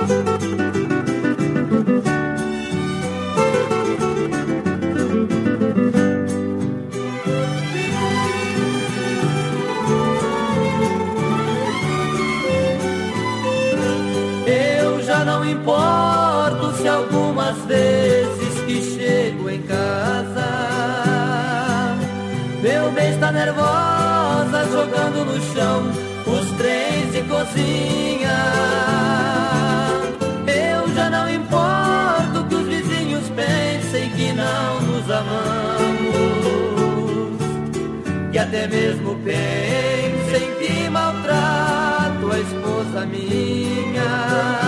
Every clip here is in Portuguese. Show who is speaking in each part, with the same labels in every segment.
Speaker 1: Eu já não importo se algumas vezes que chego em casa meu bem está nervosa, jogando no chão os trens de cozinha. Eu já não importo que os vizinhos pensem que não nos amamos, que até mesmo pensem que maltrato a esposa minha.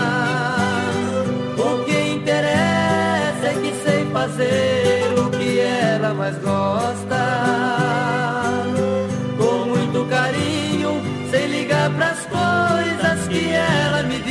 Speaker 1: O que interessa é que sei fazer o que ela mais gosta, com muito carinho, sem ligar pras coisas que ela me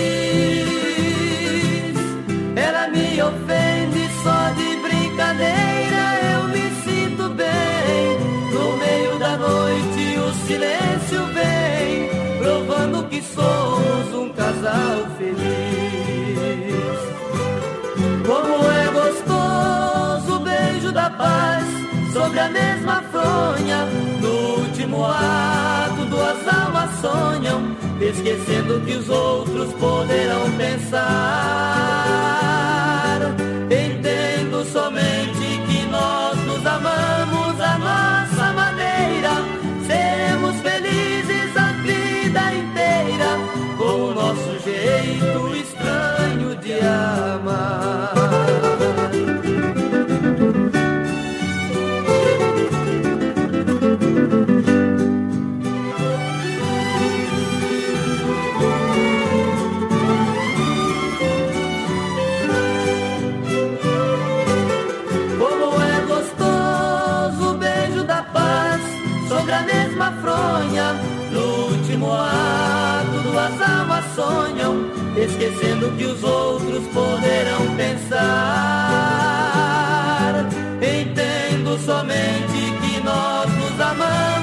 Speaker 1: diz. Ela me ofende só de brincadeira, eu me sinto bem. No meio da noite o silêncio vem, provando que somos um casal feliz. Como é gostoso o beijo da paz sobre a mesma fronha. No último ato duas almas sonham, esquecendo que os outros poderão pensar. Entendo somente que nós nos amamos à nossa maneira. Seremos felizes a vida inteira, com o nosso jeito estranho de amar. Como é gostoso o beijo da paz sobre a mesma fronha. No último ato duas almas sonham, esquecendo que os outros poderão pensar. Entendo somente que nós nos amamos